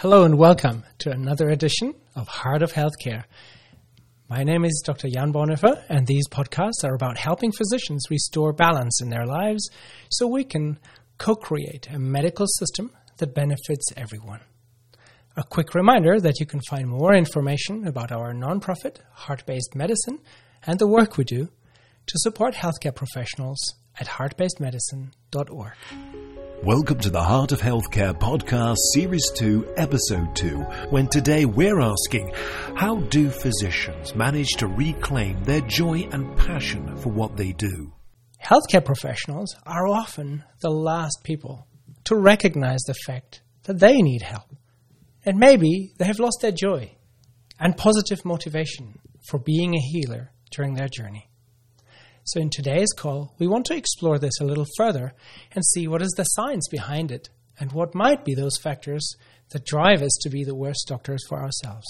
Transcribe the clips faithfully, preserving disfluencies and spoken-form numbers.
Hello and welcome to another edition of Heart of Healthcare. My name is Doctor Jan Bonhoeffer, and these podcasts are about helping physicians restore balance in their lives so we can co-create a medical system that benefits everyone. A quick reminder that you can find more information about our nonprofit, heart-based medicine, and the work we do to support healthcare professionals at heart based medicine dot org. Welcome to the Heart of Healthcare podcast, Series two, Episode two, when today we're asking, how do physicians manage to reclaim their joy and passion for what they do? Healthcare professionals are often the last people to recognize the fact that they need help. And maybe they have lost their joy and positive motivation for being a healer during their journey. So in today's call, we want to explore this a little further and see what is the science behind it and what might be those factors that drive us to be the worst doctors for ourselves.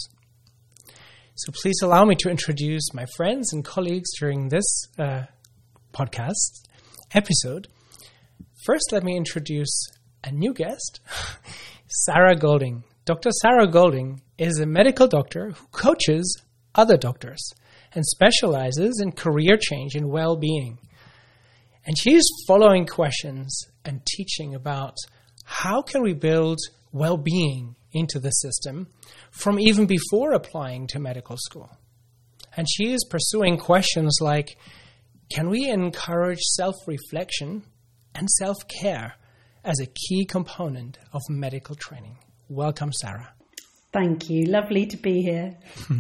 So please allow me to introduce my friends and colleagues during this uh, podcast episode. First, let me introduce a new guest, Sarah Golding. Doctor Sarah Golding is a medical doctor who coaches other doctors and specializes in career change and well-being. And she's following questions and teaching about how can we build well-being into the system from even before applying to medical school. And she is pursuing questions like, can we encourage self-reflection and self-care as a key component of medical training? Welcome, Sarah. Thank you. Lovely to be here.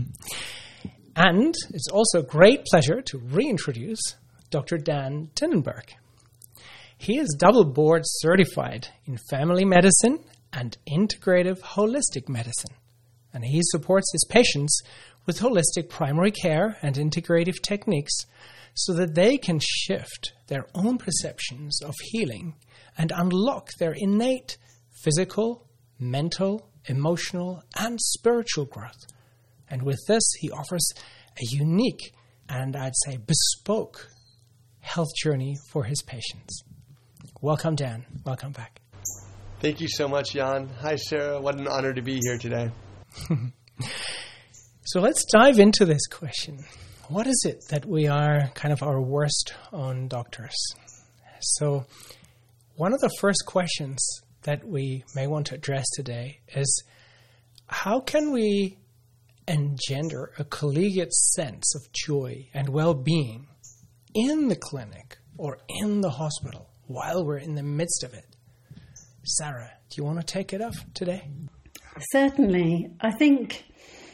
And it's also a great pleasure to reintroduce Doctor Dan Tinnenberg. He is double board certified in family medicine and integrative holistic medicine. And he supports his patients with holistic primary care and integrative techniques so that they can shift their own perceptions of healing and unlock their innate physical, mental, emotional, and spiritual growth. And with this, he offers a unique and I'd say bespoke health journey for his patients. Welcome, Dan. Welcome back. Thank you so much, Jan. Hi, Sarah. What an honor to be here today. So let's dive into this question. What is it that we are kind of our worst on doctors? So one of the first questions that we may want to address today is, how can we engender a collegiate sense of joy and well-being in the clinic or in the hospital while we're in the midst of it? Sarah, do you want to take it up today? Certainly. I think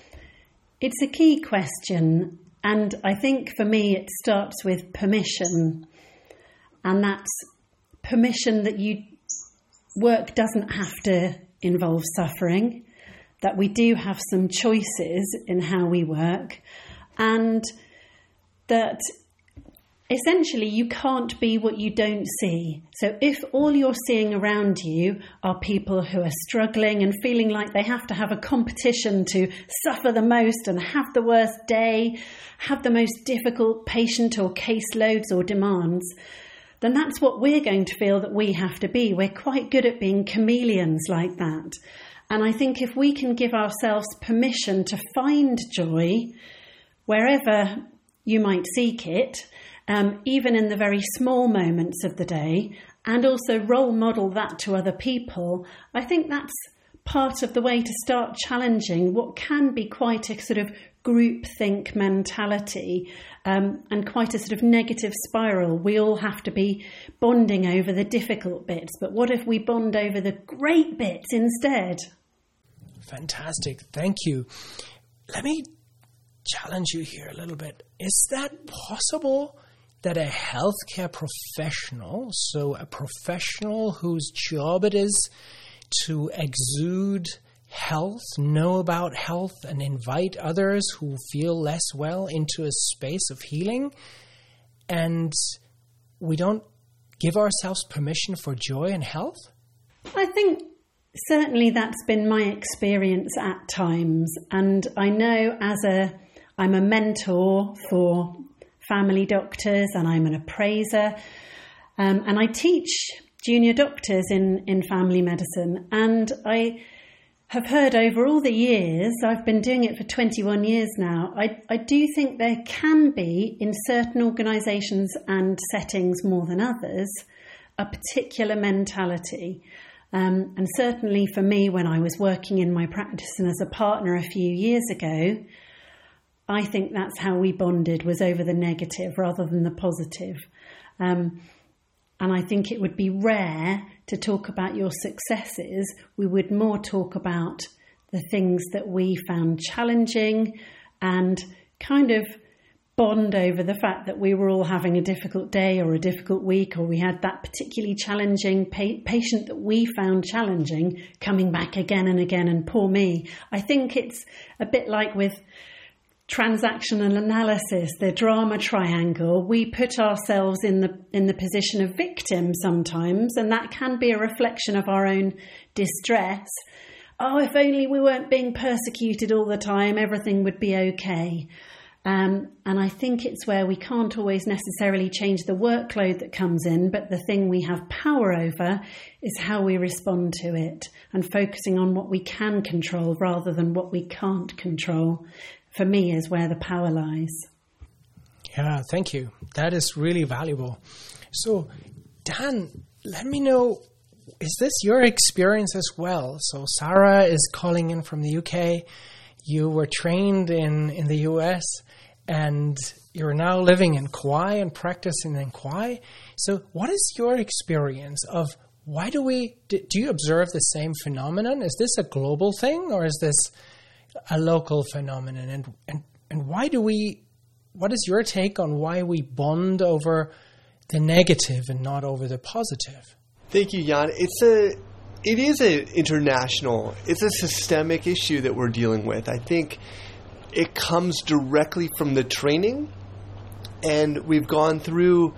it's a key question, and I think for me it starts with permission, and that's permission that you work doesn't have to involve suffering, that we do have some choices in how we work, and that essentially you can't be what you don't see. So if all you're seeing around you are people who are struggling and feeling like they have to have a competition to suffer the most and have the worst day, have the most difficult patient or caseloads or demands, then that's what we're going to feel that we have to be. We're quite good at being chameleons like that. And I think if we can give ourselves permission to find joy wherever you might seek it, um, even in the very small moments of the day, and also role model that to other people, I think that's part of the way to start challenging what can be quite a sort of groupthink mentality um, and quite a sort of negative spiral. We all have to be bonding over the difficult bits, but what if we bond over the great bits instead? Fantastic. Thank you. Let me challenge you here a little bit. Is that possible that a healthcare professional, so a professional whose job it is to exude health, know about health, and invite others who feel less well into a space of healing, and we don't give ourselves permission for joy and health? I think certainly that's been my experience at times, and I know as a I'm a mentor for family doctors and I'm an appraiser, um, and I teach junior doctors in, in family medicine, and I have heard over all the years, I've been doing it for twenty-one years now, I, I do think there can be, in certain organisations and settings more than others, a particular mentality. Um, and certainly for me, when I was working in my practice and as a partner a few years ago, I think that's how we bonded, was over the negative rather than the positive. Um, and I think it would be rare to talk about your successes. We would more talk about the things that we found challenging and kind of bond over the fact that we were all having a difficult day or a difficult week, or we had that particularly challenging pa- patient that we found challenging coming back again and again, and poor me. I think it's a bit like with transactional analysis, the drama triangle. We put ourselves in the in the position of victim sometimes, and that can be a reflection of our own distress. Oh, if only we weren't being persecuted all the time, everything would be okay. Um, and I think it's where we can't always necessarily change the workload that comes in, but the thing we have power over is how we respond to it, and focusing on what we can control rather than what we can't control, for me, is where the power lies. Yeah, thank you. That is really valuable. So, Dan, let me know, is this your experience as well? So Sarah is calling in from the U K. You were trained in, in the U S, and you're now living in Kauai and practicing in Kauai. So what is your experience of why do we, do you observe the same phenomenon? Is this a global thing, or is this a local phenomenon? And, and, and why do we, what is your take on why we bond over the negative and not over the positive? Thank you, Jan. It's a, it is an international, it's a systemic issue that we're dealing with. I think it comes directly from the training, and we've gone through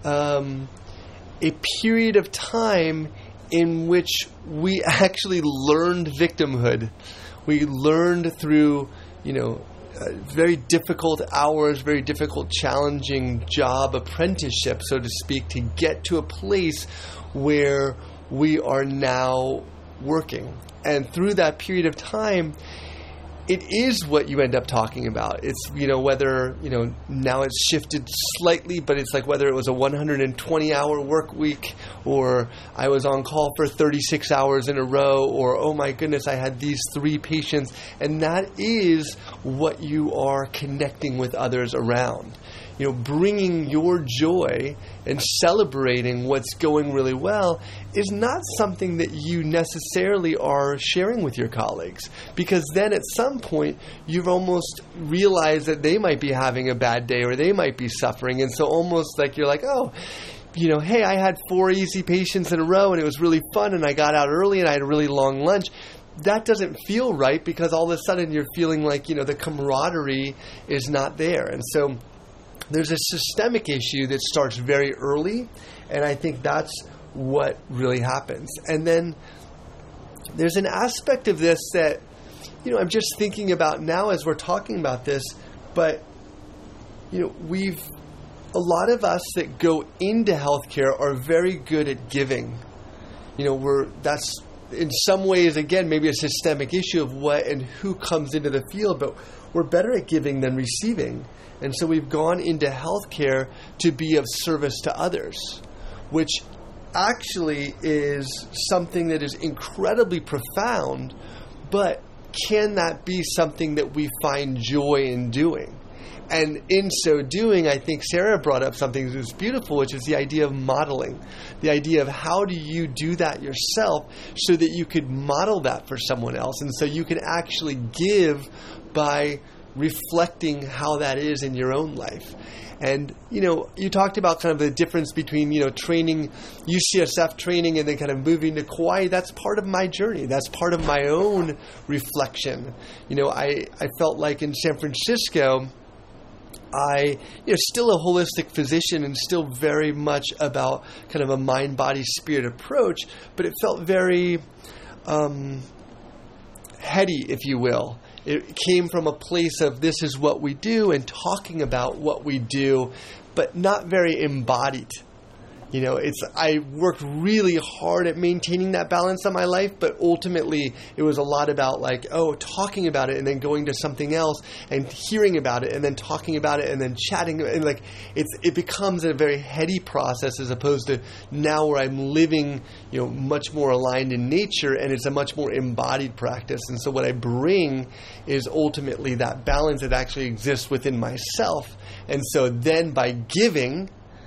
um, a period of time in which we actually learned victimhood. We learned through, you know, uh, very difficult hours, very difficult, challenging job apprenticeship, so to speak, to get to a place where we are now working. And through that period of time, it is what you end up talking about. It's, you know, whether, you know, now it's shifted slightly, but it's like whether it was a one hundred twenty hour work week, or I was on call for thirty-six hours in a row, or, oh my goodness, I had these three patients. And that is what you are connecting with others around. You know, bringing your joy and celebrating what's going really well is not something that you necessarily are sharing with your colleagues, because then at some point you've almost realized that they might be having a bad day or they might be suffering. And so almost like you're like, oh, you know, hey, I had four easy patients in a row and it was really fun and I got out early and I had a really long lunch. That doesn't feel right, because all of a sudden you're feeling like, you know, the camaraderie is not there. And so there's a systemic issue that starts very early, and I think that's what really happens. And then there's an aspect of this that, you know, I'm just thinking about now as we're talking about this, but, you know, we've, a lot of us that go into healthcare are very good at giving. You know, we're, that's in some ways, again, maybe a systemic issue of what and who comes into the field, but we're better at giving than receiving. And so we've gone into healthcare to be of service to others, which actually is something that is incredibly profound, but can that be something that we find joy in doing? And in so doing, I think Sarah brought up something that was beautiful, which is the idea of modeling. The idea of how do you do that yourself so that you could model that for someone else. And so you can actually give by reflecting how that is in your own life. And, you know, you talked about kind of the difference between, you know, training, U C S F training, and then kind of moving to Kauai. That's part of my journey. That's part of my own reflection. You know, I, I felt like in San Francisco, I, you know, still a holistic physician and still very much about kind of a mind, body, spirit approach, but it felt very um, heady, if you will. It came from a place of this is what we do and talking about what we do, but not very embodied. You know, it's I worked really hard at maintaining that balance in my life, but ultimately it was a lot about like, oh, talking about it and then going to something else and hearing about it and then talking about it and then chatting, and like it's it becomes a very heady process as opposed to now where I'm living, you know, much more aligned in nature, and it's a much more embodied practice. And so what I bring is ultimately that balance that actually exists within myself. And so then by giving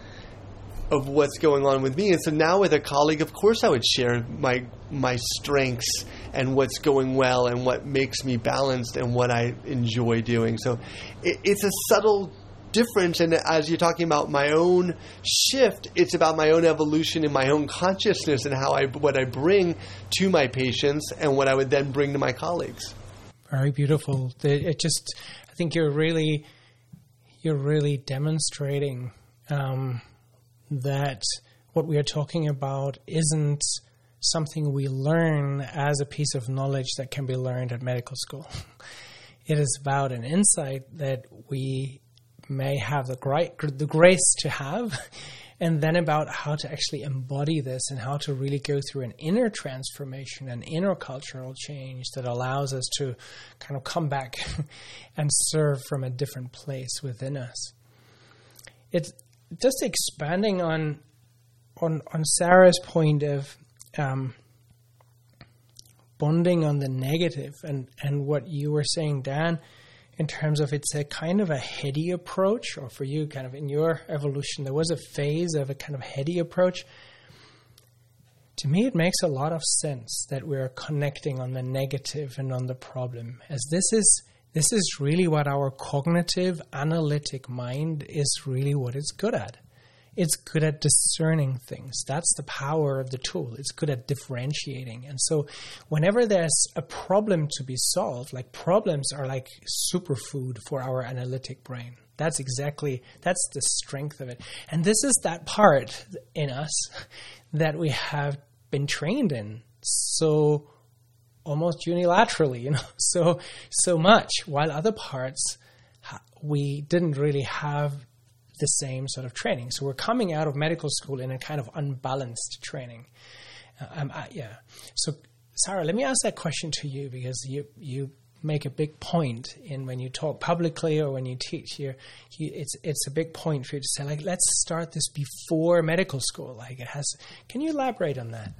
of what's going on with me. And so now with a colleague, of course I would share my my strengths and what's going well and what makes me balanced and what I enjoy doing. So it, it's a subtle difference. And as you're talking about my own shift, it's about my own evolution in my own consciousness and how I what I bring to my patients and what I would then bring to my colleagues. Very beautiful. It just, I think you're really, you're really demonstrating um, that what we are talking about isn't something we learn as a piece of knowledge that can be learned at medical school. It is about an insight that we may have the, gra- the grace to have, and then about how to actually embody this and how to really go through an inner transformation, an inner cultural change that allows us to kind of come back and serve from a different place within us. It's just expanding on on on Sarah's point of um, bonding on the negative, and, and what you were saying, Dan, in terms of it's a kind of a heady approach, or for you, kind of in your evolution, there was a phase of a kind of heady approach. To me, it makes a lot of sense that we're connecting on the negative and on the problem, as this is This is really what our cognitive, analytic mind is really what it's good at. It's good at discerning things. That's the power of the tool. It's good at differentiating. And so whenever there's a problem to be solved, like problems are like superfood for our analytic brain. That's exactly, that's the strength of it. And this is that part in us that we have been trained in. So almost unilaterally, you know, so so much, while other parts we didn't really have the same sort of training. So we're coming out of medical school in a kind of unbalanced training. Uh, um, I, yeah. So Sarah, let me ask that question to you, because you you make a big point in when you talk publicly or when you teach. You, you it's it's a big point for you to say, like, let's start this before medical school. Like it has. Can you elaborate on that?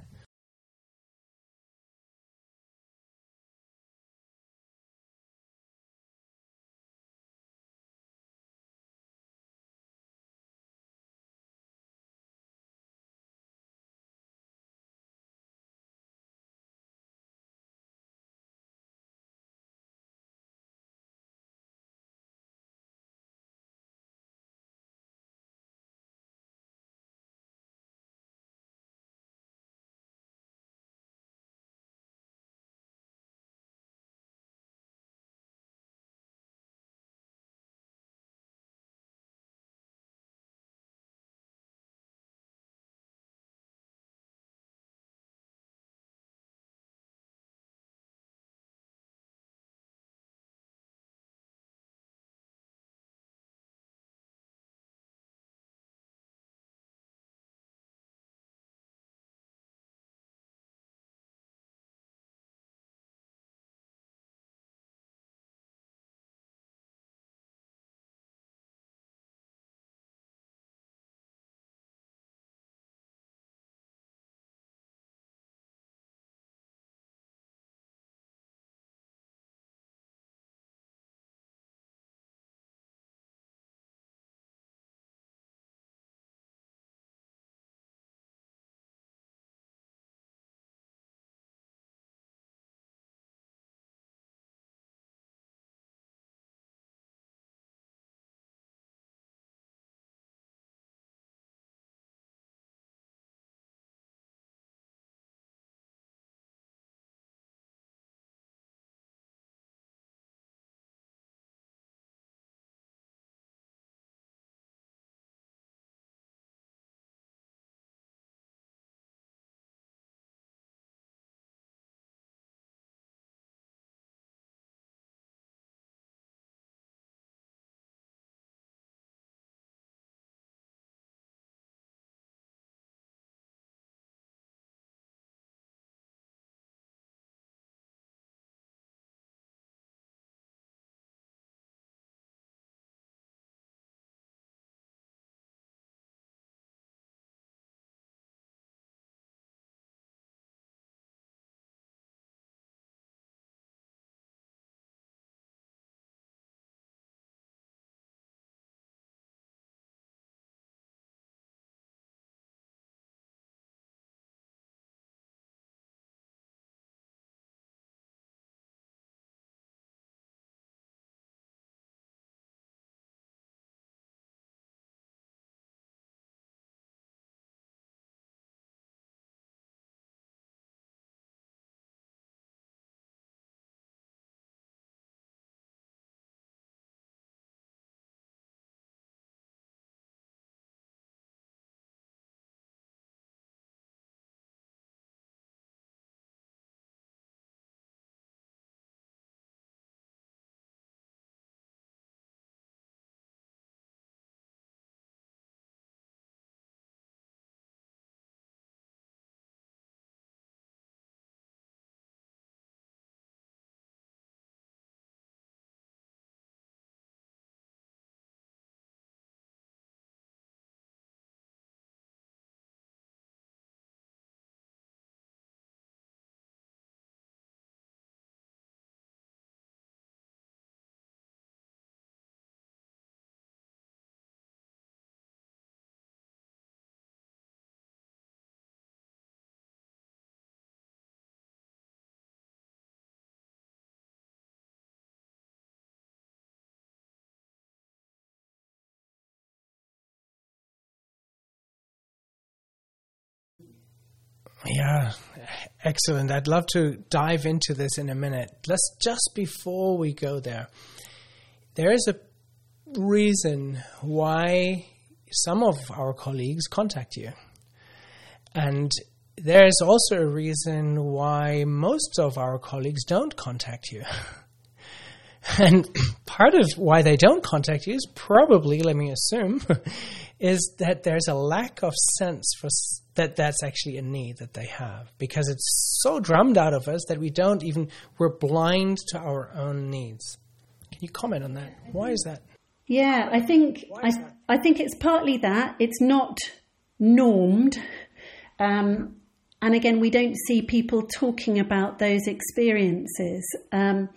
Yeah, excellent. I'd love to dive into this in a minute. Let's just before we go there, there is a reason why some of our colleagues contact you. And there is also a reason why most of our colleagues don't contact you. And part of why they don't contact you is probably, let me assume, is that there's a lack of sense for s- that that's actually a need that they have. Because it's so drummed out of us that we don't even, we're blind to our own needs. Can you comment on that? Why is that? Yeah, I think I, I think it's partly that. It's not normed. Um, and again, we don't see people talking about those experiences. Um,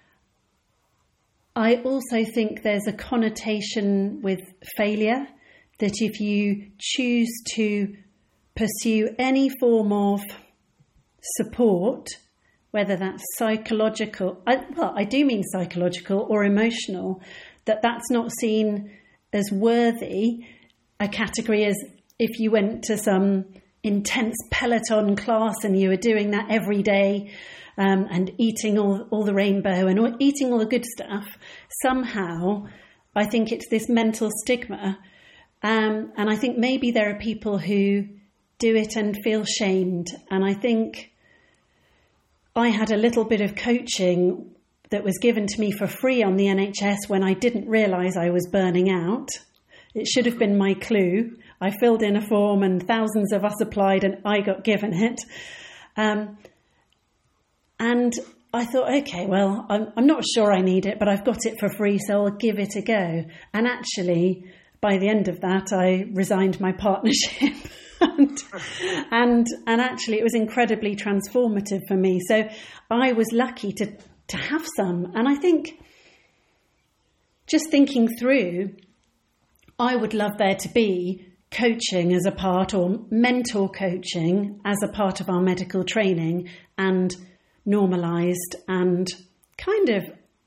I also think there's a connotation with failure, that if you choose to pursue any form of support, whether that's psychological, I, well, I do mean psychological or emotional, that that's not seen as worthy, a category as if you went to some intense Peloton class and you were doing that every day um, and eating all, all the rainbow and all, eating all the good stuff. Somehow, I think it's this mental stigma. Um, and I think maybe there are people who do it and feel shamed. And I think I had a little bit of coaching that was given to me for free on the N H S when I didn't realise I was burning out. It should have been my clue. I filled in a form and thousands of us applied and I got given it. Um, and I thought, okay, well, I'm, I'm not sure I need it, but I've got it for free, so I'll give it a go. And actually, by the end of that, I resigned my partnership. and, and and actually, it was incredibly transformative for me. So I was lucky to, to have some. And I think, just thinking through, I would love there to be coaching as a part, or mentor coaching as a part of our medical training, and normalised and kind of,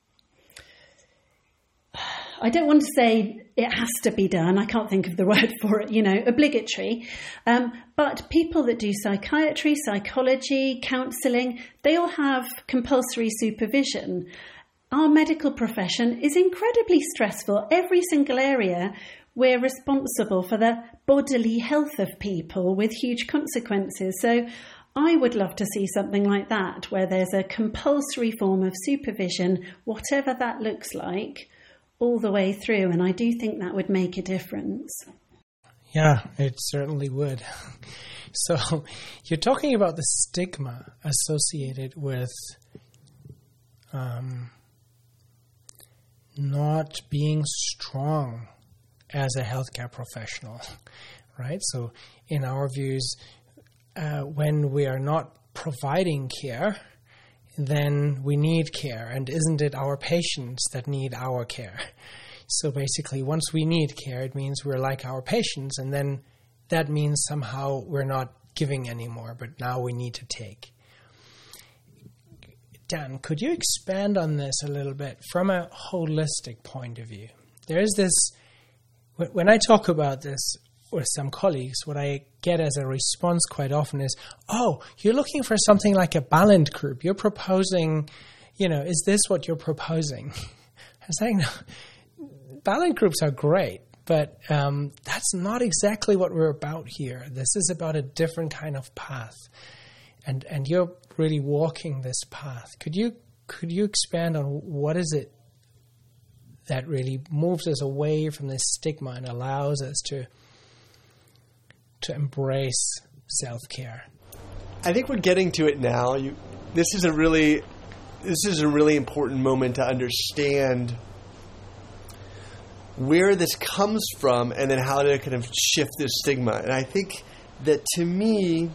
I don't want to say it has to be done, I can't think of the word for it, you know, obligatory, um, but people that do psychiatry, psychology, counselling, they all have compulsory supervision. Our medical profession is incredibly stressful. Every single area, we're responsible for the bodily health of people with huge consequences. So I would love to see something like that, where there's a compulsory form of supervision, whatever that looks like, all the way through. And I do think that would make a difference. Yeah, it certainly would. So you're talking about the stigma associated with um, not being strong as a healthcare professional, right? So in our views, uh, when we are not providing care, then we need care. And isn't it our patients that need our care? So basically, once we need care, it means we're like our patients. And then that means somehow we're not giving anymore, but now we need to take. Dan, could you expand on this a little bit from a holistic point of view? There is this, when I talk about this with some colleagues, what I get as a response quite often is, oh, you're looking for something like a Balint group. You're proposing, you know, is this what you're proposing? I'm saying, no, Balint groups are great, but um, that's not exactly what we're about here. This is about a different kind of path. And and you're really walking this path. Could you could you expand on what is it that really moves us away from this stigma and allows us to to embrace self-care? I think we're getting to it now. You, this is a really this is a really important moment to understand where this comes from and then how to kind of shift this stigma. And I think that, to me,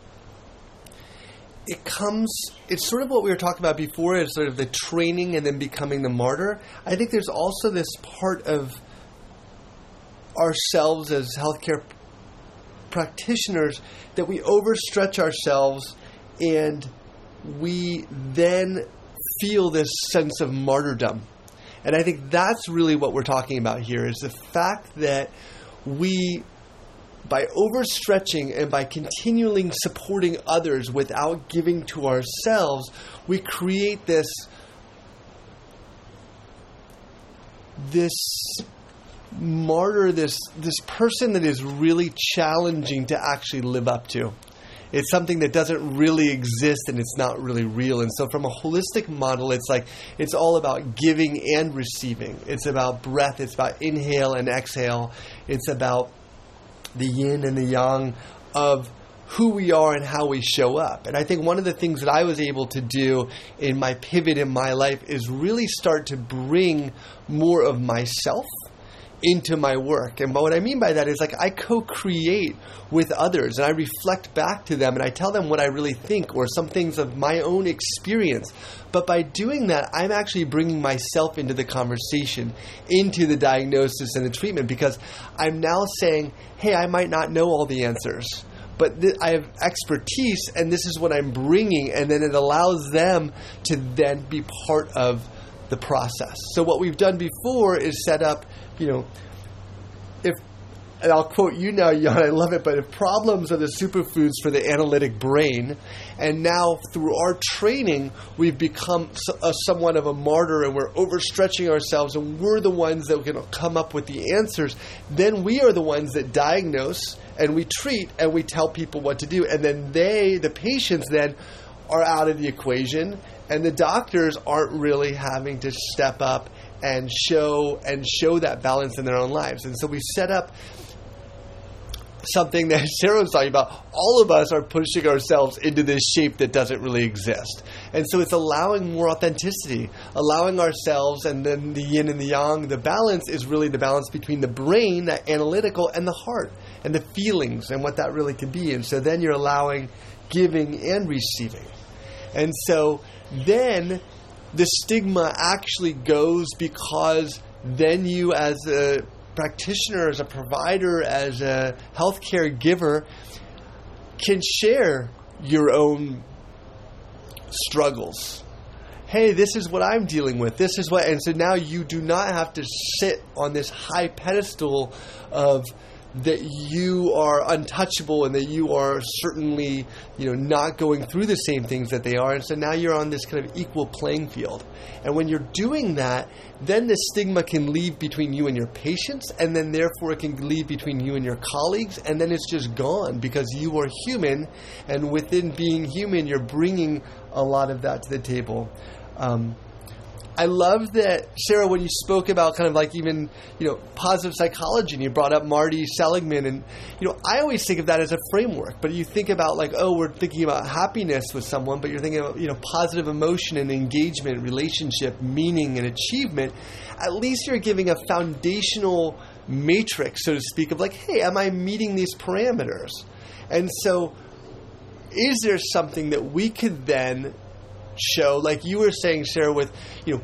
it comes, it's sort of what we were talking about before, is sort of the training and then becoming the martyr. I think there's also this part of ourselves as healthcare practitioners that we overstretch ourselves and we then feel this sense of martyrdom. And I think that's really what we're talking about here, is the fact that we by overstretching and by continually supporting others without giving to ourselves, we create this this martyr, this this person that is really challenging to actually live up to. It's something that doesn't really exist and it's not really real. And so from a holistic model, it's like it's all about giving and receiving. It's about breath. It's about inhale and exhale. It's about the yin and the yang of who we are and how we show up. And I think one of the things that I was able to do in my pivot in my life is really start to bring more of myself into my work. And what I mean by that is like I co-create with others and I reflect back to them and I tell them what I really think or some things of my own experience. But by doing that, I'm actually bringing myself into the conversation, into the diagnosis and the treatment, because I'm now saying, hey, I might not know all the answers, but th- I have expertise and this is what I'm bringing, and then it allows them to then be part of the process. So what we've done before is set up, you know, if, and I'll quote you now, Jan, I love it, but if problems are the superfoods for the analytic brain, and now through our training, we've become a, somewhat of a martyr and we're overstretching ourselves and we're the ones that can come up with the answers, then we are the ones that diagnose and we treat and we tell people what to do. And then they, the patients then, are out of the equation and the doctors aren't really having to step up and show and show that balance in their own lives. And so we set up something that Sarah was talking about. All of us are pushing ourselves into this shape that doesn't really exist. And so it's allowing more authenticity, allowing ourselves, and then the yin and the yang, the balance is really the balance between the brain, that analytical, and the heart, and the feelings, and what that really can be. And so then you're allowing giving and receiving. And so then the stigma actually goes because then you as a practitioner, as a provider, as a healthcare giver can share your own struggles. Hey, this is what I'm dealing with. This is what, and so now you do not have to sit on this high pedestal of that you are untouchable and that you are certainly, you know, not going through the same things that they are. And so now you're on this kind of equal playing field. And when you're doing that, then the stigma can leave between you and your patients, and then therefore it can leave between you and your colleagues, and then it's just gone because you are human, and within being human, you're bringing a lot of that to the table. Um, I love that, Sarah, when you spoke about kind of like even, you know, positive psychology, and you brought up Marty Seligman, and, you know, I always think of that as a framework, but you think about like, oh, we're thinking about happiness with someone, but you're thinking about, you know, positive emotion and engagement, relationship, meaning and achievement. At least you're giving a foundational matrix, so to speak, of like, hey, am I meeting these parameters? And so is there something that we could then show, like you were saying, Sarah, with, you know,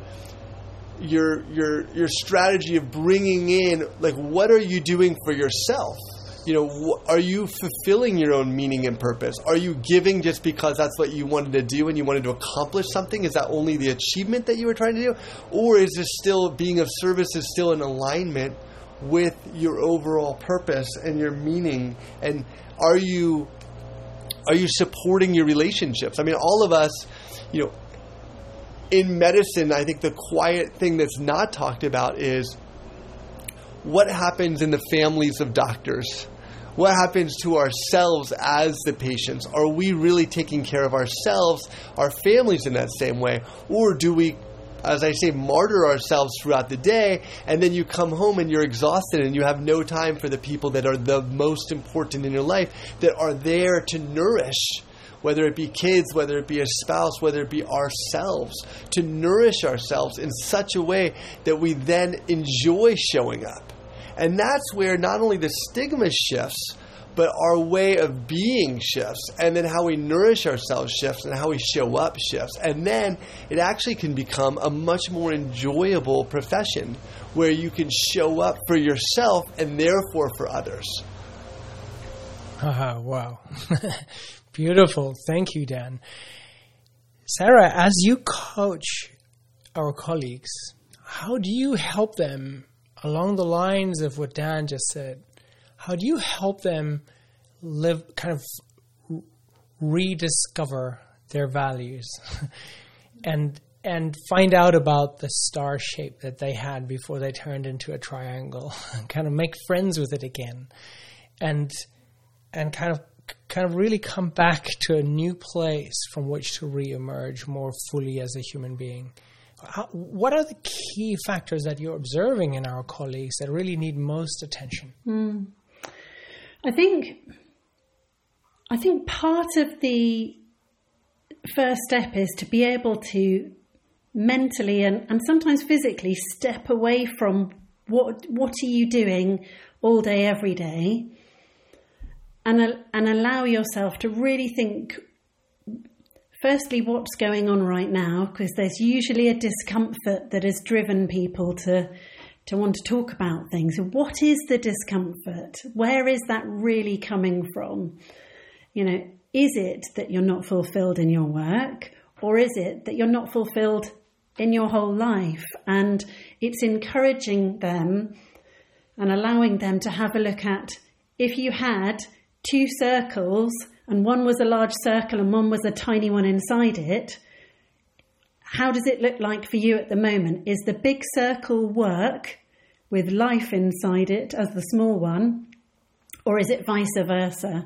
your your your strategy of bringing in, like, what are you doing for yourself? You know, wh- are you fulfilling your own meaning and purpose? Are you giving just because that's what you wanted to do and you wanted to accomplish something? Is that only the achievement that you were trying to do? Or is this still being of service is still in alignment with your overall purpose and your meaning? And are you are you supporting your relationships? I mean, all of us, you know, in medicine, I think the quiet thing that's not talked about is what happens in the families of doctors. What happens to ourselves as the patients? Are we really taking care of ourselves, our families in that same way? Or do we, as I say, martyr ourselves throughout the day, and then you come home and you're exhausted and you have no time for the people that are the most important in your life, that are there to nourish, whether it be kids, whether it be a spouse, whether it be ourselves, to nourish ourselves in such a way that we then enjoy showing up. And that's where not only the stigma shifts, but our way of being shifts, and then how we nourish ourselves shifts, and how we show up shifts. And then it actually can become a much more enjoyable profession where you can show up for yourself and therefore for others. Ah, wow. Beautiful. Thank you, Dan. Sarah, as you coach our colleagues, how do you help them along the lines of what Dan just said? how do you help them live, kind of rediscover their values and and find out about the star shape that they had before they turned into a triangle, kind of make friends with it again, and and kind of kind of really come back to a new place from which to re-emerge more fully as a human being? How, what are the key factors that you're observing in our colleagues that really need most attention? Mm. I think I think part of the first step is to be able to mentally and, and sometimes physically step away from what what are you doing all day, every day, and and allow yourself to really think, firstly, what's going on right now, because there's usually a discomfort that has driven people to to want to talk about things. What is the discomfort? Where is that really coming from? You know, is it that you're not fulfilled in your work, or is it that you're not fulfilled in your whole life? And it's encouraging them and allowing them to have a look at, if you had two circles and one was a large circle and one was a tiny one inside it, how does it look like for you at the moment? Is the big circle work with life inside it as the small one, or is it vice versa?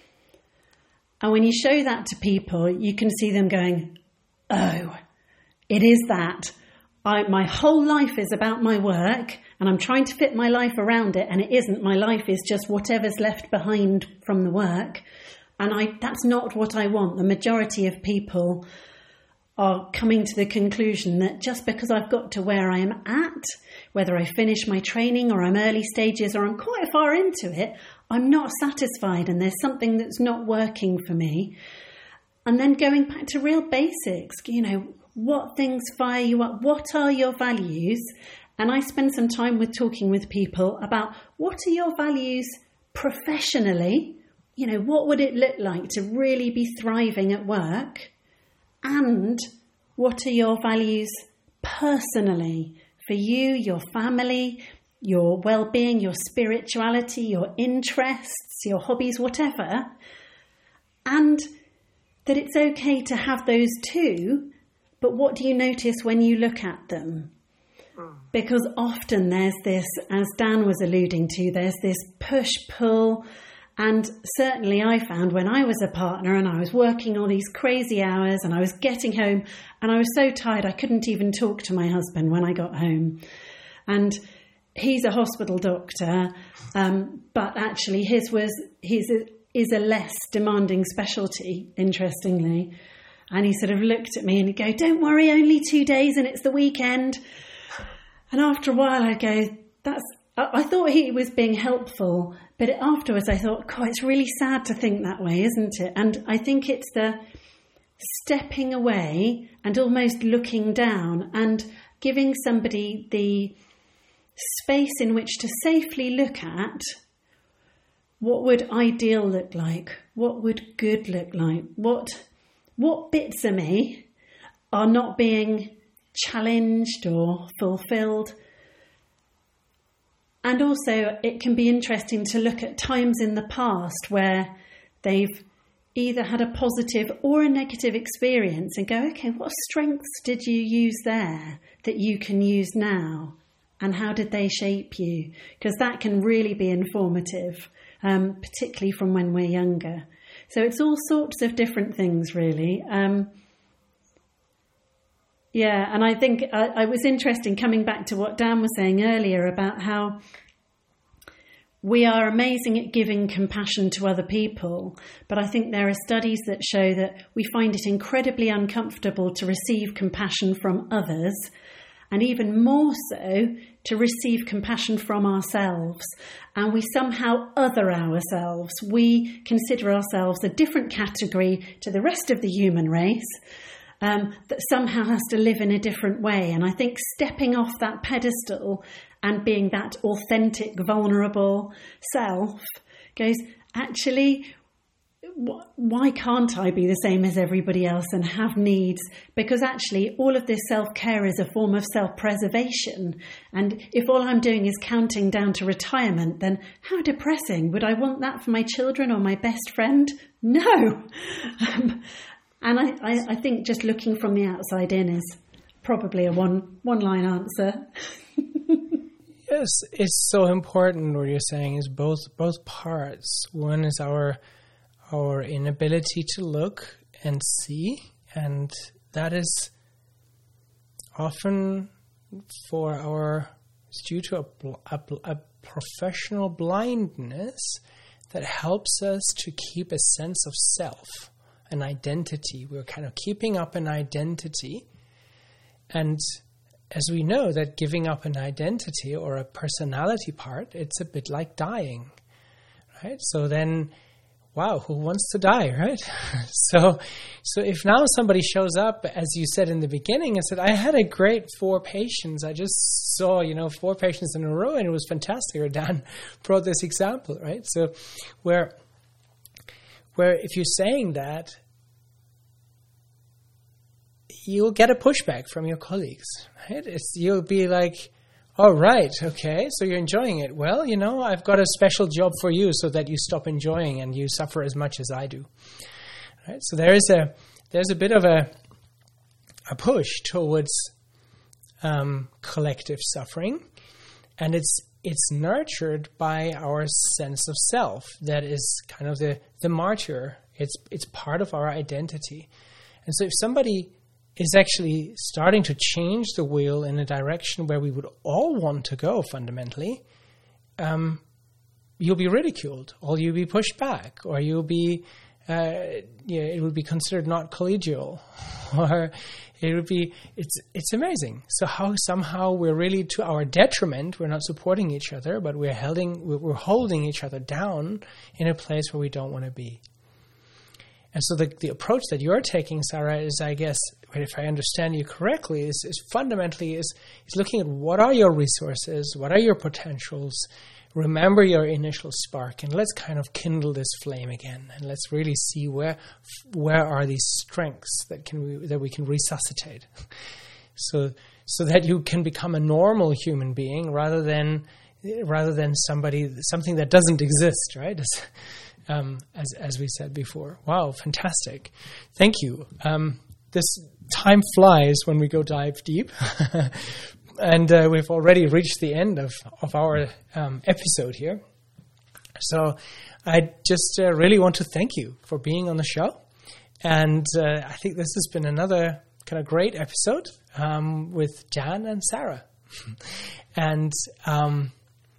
And when you show that to people, you can see them going, oh, it is that. I, my whole life is about my work, and I'm trying to fit my life around it, and it isn't. My life is just whatever's left behind from the work. And I, that's not what I want. The majority of people are coming to the conclusion that just because I've got to where I am at, whether I finish my training or I'm early stages or I'm quite far into it, I'm not satisfied and there's something that's not working for me. And then going back to real basics, you know, what things fire you up? What are your values? And I spend some time with talking with people about, what are your values professionally? You know, what would it look like to really be thriving at work? And what are your values personally for you, your family, your well-being, your spirituality, your interests, your hobbies, whatever? And that it's okay to have those too, but what do you notice when you look at them? Because often there's this, as Dan was alluding to, there's this push-pull. And certainly I found when I was a partner and I was working all these crazy hours and I was getting home and I was so tired I couldn't even talk to my husband when I got home. And he's a hospital doctor, um, but actually his was his is a less demanding specialty, interestingly. And he sort of looked at me and he'd go, don't worry, only two days and it's the weekend. And after a while I'd go, that's, I thought he was being helpful, but afterwards I thought, God, it's really sad to think that way, isn't it? And I think it's the stepping away and almost looking down and giving somebody the space in which to safely look at, what would ideal look like? What would good look like? What, what bits of me are not being challenged or fulfilled? And also, it can be interesting to look at times in the past where they've either had a positive or a negative experience and go, okay, what strengths did you use there that you can use now? And how did they shape you? Because that can really be informative, um, particularly from when we're younger. So it's all sorts of different things, really. Um, Yeah, and I think I, I was interested coming back to what Dan was saying earlier about how we are amazing at giving compassion to other people, but I think there are studies that show that we find it incredibly uncomfortable to receive compassion from others, and even more so to receive compassion from ourselves. And we somehow other ourselves. We consider ourselves a different category to the rest of the human race, Um, that somehow has to live in a different way. And I think stepping off that pedestal and being that authentic, vulnerable self goes, actually, why can't I be the same as everybody else and have needs? Because actually all of this self-care is a form of self-preservation. And if all I'm doing is counting down to retirement, then how depressing. Would I want that for my children or my best friend? No. Um, and I, I, I think just looking from the outside in is probably a one, one-line answer. Yes, it's so important what you're saying is both both parts. One is our our inability to look and see, and that is often for our it's due to a, a, a professional blindness that helps us to keep a sense of self, an identity. We're kind of keeping up an identity, and as we know that giving up an identity or a personality part, it's a bit like dying, right? So then, wow, who wants to die, right? so so if now somebody shows up, as you said in the beginning, and said, I had a great four patients. I just saw, you know, four patients in a row, and it was fantastic. Or Dan brought this example, right? So where, where if you're saying that, you'll get a pushback from your colleagues, right? It's, you'll be like, oh, right, okay, so you're enjoying it. Well, you know, I've got a special job for you so that you stop enjoying and you suffer as much as I do. Right? So there is a there's a bit of a a push towards um, collective suffering, and it's it's nurtured by our sense of self. That is kind of the the martyr. It's it's part of our identity, and so if somebody is actually starting to change the wheel in a direction where we would all want to go fundamentally, um, you'll be ridiculed, or you'll be pushed back, or you'll be, uh, you know, it would be considered not collegial, or it would be, it's it's amazing. So how somehow we're really, to our detriment, we're not supporting each other, but we're holding, we're holding each other down in a place where we don't want to be. And so the, the approach that you're taking, Sarah, is, I guess, if I understand you correctly, is, is fundamentally is, is looking at what are your resources, what are your potentials, remember your initial spark, and let's kind of kindle this flame again, and let's really see where where are these strengths that can we, that we can resuscitate, so so that you can become a normal human being rather than rather than somebody something that doesn't exist, right? As, Um, as as we said before. Wow, fantastic. Thank you. Um, this time flies when we go dive deep. and uh, we've already reached the end of, of our um, episode here. So I just uh, really want to thank you for being on the show. And uh, I think this has been another kind of great episode um, with Jan and Sarah. and... Um,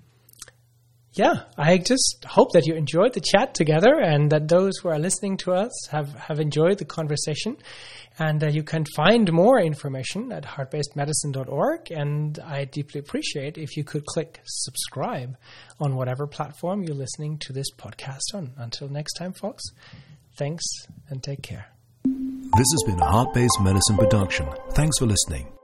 Yeah, I just hope that you enjoyed the chat together, and that those who are listening to us have, have enjoyed the conversation. And uh, you can find more information at heart based medicine dot org, and I deeply appreciate if you could click subscribe on whatever platform you're listening to this podcast on. Until next time, folks, thanks and take care. This has been a Heart Based Medicine production. Thanks for listening.